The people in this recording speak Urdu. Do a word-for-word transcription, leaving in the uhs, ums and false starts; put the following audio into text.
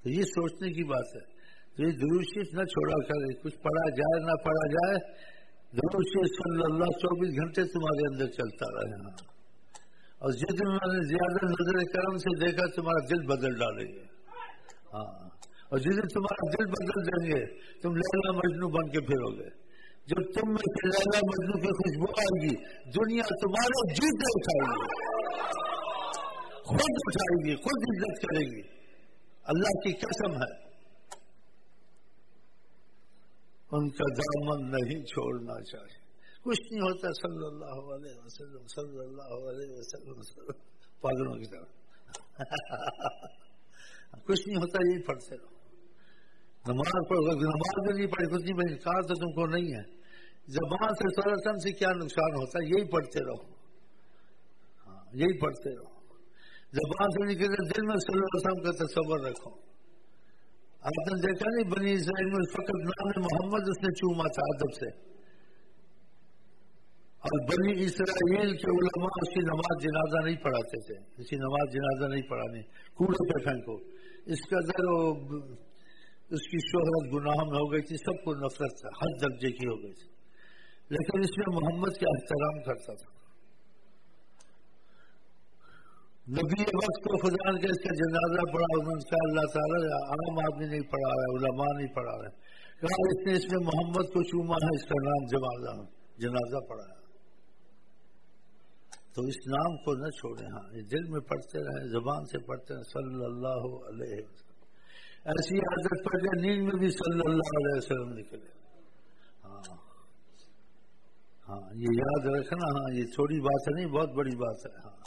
تو یہ سوچنے کی بات ہے. تو یہ درود شریف نہ چھوڑا کرے, کچھ پڑھا جائے نہ پڑھا جائے, درود شریف صلی اللہ چوبیس گھنٹے تمہارے اندر چلتا رہے. ہاں, اور جس دن میں نے زیادہ نظر کرم سے دیکھا تمہارا دل بدل ڈالیں گے. ہاں, اور جس دن تمہارا دل بدل دیں گے تم لیلا مجنو بن کے پھرو گے. جب تم میں سے لیلا مجنو کی خوشبو آئے گی دنیا تمہارے جوتے اٹھائے گی, خود اٹھائے گی, خود عزت کرے گی. اللہ کی قسم ہے, ان کا دامن نہیں چھوڑنا چاہیے. کچھ نہیں ہوتا صلی اللہ علیہ وسلم صلی اللہ علیہ وسلم پاگلوں کی طرح کچھ نہیں ہوتا, یہی پڑھتے رہو. نماز پڑھو, نماز میں نہیں پڑھی کچھ نہیں پڑھی, کہا تو تم کو نہیں ہے. زبان سے سرسن سے کیا نقصان ہوتا ہے, یہی پڑھتے رہو. ہاں, یہی پڑھتے رہو. زبان سے نکلے دل میں صلی اللہ علیہ وسلم کا تصور رکھو. آپ نے دیکھا نہیں بنی اسرائیل میں فقط نام محمد اس نے چوما تھا ادب سے, اور بنی اسرائیل کے علماء اس کی نماز جنازہ نہیں پڑھاتے تھے. اس کی نماز جنازہ نہیں پڑھانی, کوڑے پہ پھینکو. اس کا در اس کی شہرت گناہ میں ہو گئی تھی, سب کو نفرت تھا, ہر درجے کی ہو گئی تھی. لیکن اس میں محمد کا احترام کرتا تھا. نبی وقت کو خدا نے اس کا جنازہ پڑھا, انہوں نے کہا اللہ تعالیٰ عام آدمی نہیں پڑھا رہا ہے, علماء نہیں پڑھا رہے. کہا اس نے اس میں محمد کو چوما ہے, اس کا نام جنازہ جنازہ پڑھا ہے. تو اس نام کو نہ چھوڑیں. ہاں, یہ دل میں پڑھتے رہیں, زبان سے پڑھتے رہیں صلی اللہ علیہ وسلم. ایسی عادت پڑ جائے نیند میں بھی صلی اللہ علیہ وسلم نکلے. ہاں ہاں, یہ یاد رکھنا. ہاں, یہ چھوٹی بات ہے نہیں, بہت بڑی بات ہے. ہاں,